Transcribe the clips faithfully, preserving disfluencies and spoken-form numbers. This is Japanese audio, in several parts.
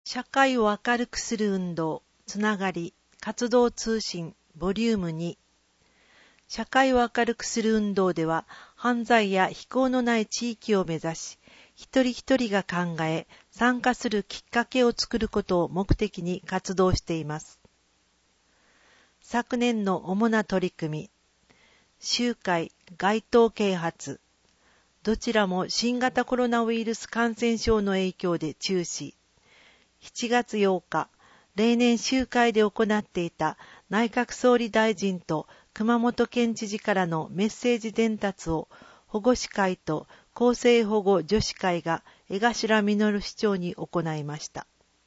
社会を明るくする運動、つながり、活動通信、ボリュームに。社会を明るくする運動では、犯罪や非行のない地域を目指し、一人一人が考え、参加するきっかけを作ることを目的に活動しています。昨年の主な取り組み、集会、街頭啓発、どちらも新型コロナウイルス感染症の影響で中止。しちがつようか、例年集会で行っていた内閣総理大臣と熊本県知事からのメッセージ伝達を保護司会と厚生保護女子会が江頭実市長に行いました。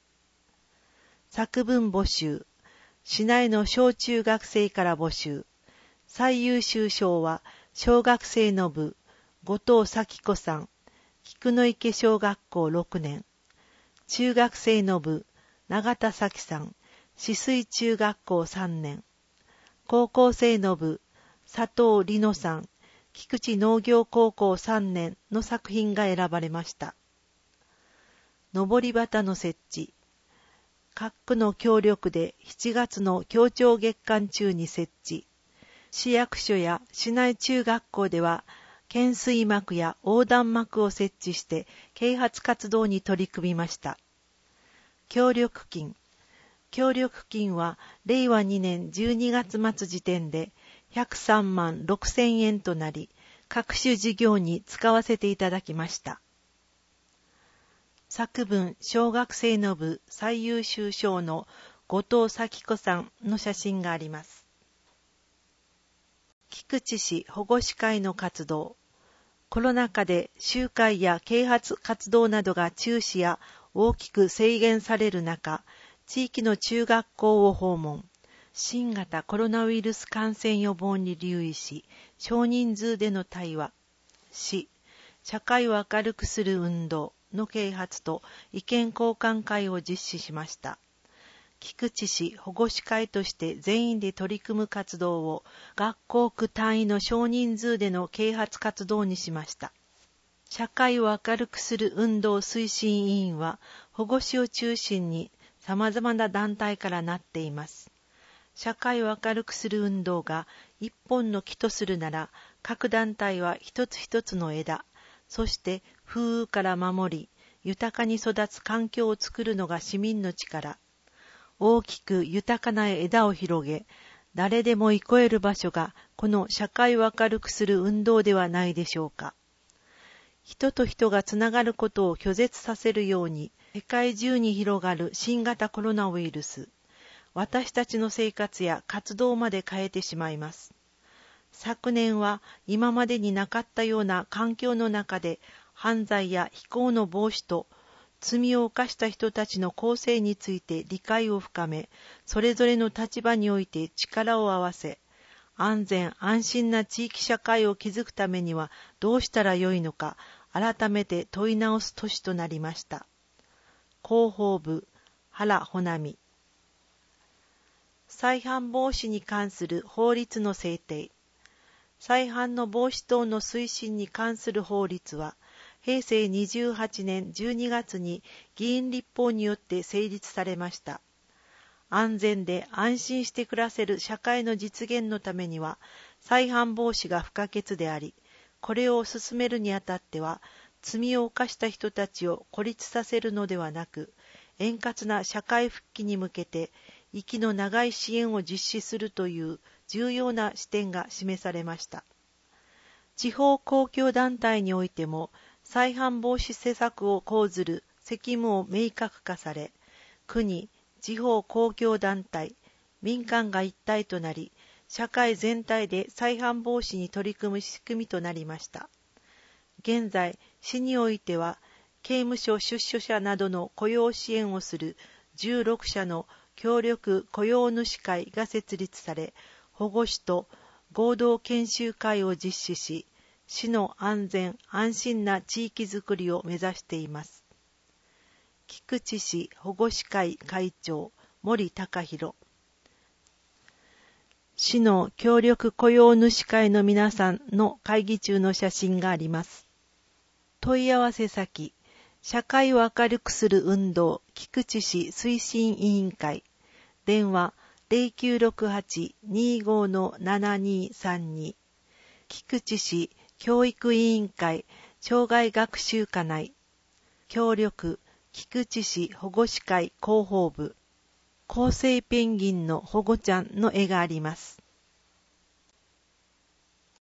作文募集、市内の小中学生から募集。最優秀賞は小学生の部、後藤咲子さん、菊の池小学校ろくねん。中学生の部、永田咲さん、止水中学校さんねん。高校生の部、佐藤里乃さん、菊池農業高校さんねんの作品が選ばれました。のぼり旗の設置。各区の協力でしちがつの協調月間中に設置。市役所や市内中学校では、懸垂幕や横断幕を設置して啓発活動に取り組みました。協力金。協力金はれいわにねんじゅうにがつ末時点でひゃくさんまんろくせんえんとなり、各種事業に使わせていただきました。作文小学生の部最優秀賞の後藤咲子さんの写真があります。菊池市保護司会の活動。コロナ禍で集会や啓発活動などが中止や大きく制限される中、地域の中学校を訪問。新型コロナウイルス感染予防に留意し、少人数での対話。市、社会を明るくする運動の啓発と意見交換会を実施しました。菊池市保護司会として全員で取り組む活動を学校区単位の少人数での啓発活動にしました。社会を明るくする運動推進委員は保護司を中心に様々な団体からなっています。社会を明るくする運動が一本の木とするなら、各団体は一つ一つの枝、そして風雨から守り、豊かに育つ環境を作るのが市民の力。大きく豊かな枝を広げ、誰でも憩える場所がこの社会を明るくする運動ではないでしょうか。人と人がつながることを拒絶させるように世界中に広がる新型コロナウイルス。私たちの生活や活動まで変えてしまいます。昨年は今までになかったような環境の中で犯罪や非行の防止と罪を犯した人たちの更生について理解を深め、それぞれの立場において力を合わせ、安全安心な地域社会を築くためにはどうしたらよいのか、改めて問い直す年となりました。広報部、原穂波。再犯防止に関する法律の制定。再犯の防止等の推進に関する法律は、へいせいにじゅうはちねんじゅうにがつに議員立法によって成立されました。安全で安心して暮らせる社会の実現のためには、再犯防止が不可欠であり、これを進めるにあたっては、罪を犯した人たちを孤立させるのではなく、円滑な社会復帰に向けて、息の長い支援を実施するという重要な視点が示されました。地方公共団体においても、再犯防止施策を講ずる責務を明確化され、国、地方公共団体、民間が一体となり、社会全体で再犯防止に取り組む仕組みとなりました。現在、市においては、刑務所出所者などの雇用支援をするじゅうろくしゃの協力雇用主会が設立され、保護司と合同研修会を実施し、市の安全安心な地域づくりを目指しています。菊池市保護司会会長森隆弘。市の協力雇用主会の皆さんの会議中の写真があります。問い合わせ先、 社会を明るくする運動菊池市推進委員会。電話 ゼロきゅうろくはち にーごー ななにーさんに。菊池市教育委員会障害学習課内。協力菊池市保護司会広報部。厚生ペンギンの保護ちゃんの絵があります。